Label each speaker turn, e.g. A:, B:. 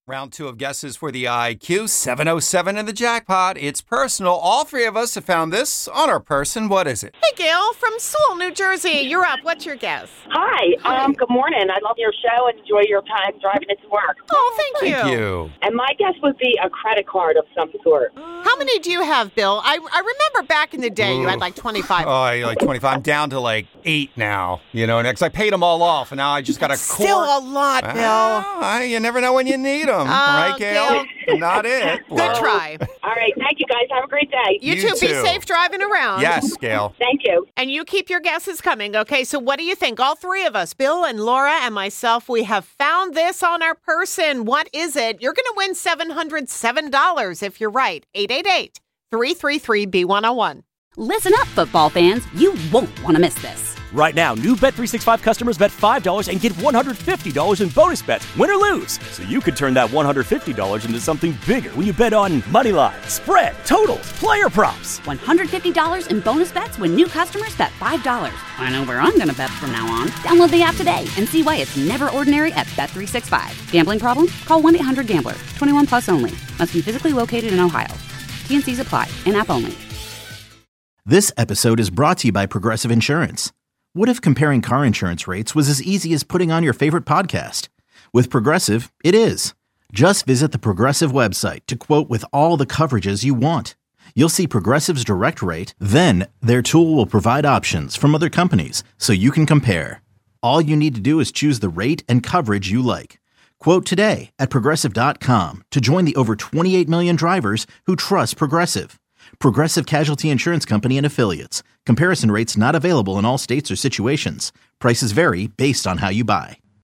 A: Round 2 of guesses for the IQ, 707 in the jackpot. It's personal. All three of us have found this on our person. What is it?
B: Hey, Gail, from Sewell, New Jersey. You're up. What's your guess?
C: Hi. Good morning. I love your show and enjoy your time driving it to work.
B: Oh, thank
A: you.
C: And my guess would be a credit card of some sort.
B: How many do you have, Bill? I remember back in the day you had like 25.
A: Oh, I like 25. I'm down to like 8 now, because I paid them all off, and now I just got a
B: Still a lot, Bill.
A: You never know when you need them, right, Gail? Not it.
B: Good try.
C: All right. Thank you, guys. Have a great day.
B: You too. Be safe driving around.
A: Yes, Gail.
C: Thank you.
B: And you keep your guesses coming, okay? So what do you think? All three of us, Bill and Laura and myself, we have found this on our person. What is it? You're going to win $707 if you're right. 888-333-B101.
D: Listen up, football fans. You won't want to miss this.
E: Right now, new Bet365 customers bet $5 and get $150 in bonus bets, win or lose. So you could turn that $150 into something bigger when you bet on money line, spread, totals, player props.
D: $150 in bonus bets when new customers bet $5. I know where I'm going to bet from now on. Download the app today and see why it's never ordinary at Bet365. Gambling problem? Call 1-800-GAMBLER. 21 plus only. Must be physically located in Ohio. T&Cs apply. In-app only.
F: This episode is brought to you by Progressive Insurance. What if comparing car insurance rates was as easy as putting on your favorite podcast? With Progressive, it is. Just visit the Progressive website to quote with all the coverages you want. You'll see Progressive's direct rate, then their tool will provide options from other companies so you can compare. All you need to do is choose the rate and coverage you like. Quote today at Progressive.com to join the over 28 million drivers who trust Progressive. Progressive Casualty Insurance Company and Affiliates. Comparison rates not available in all states or situations. Prices vary based on how you buy.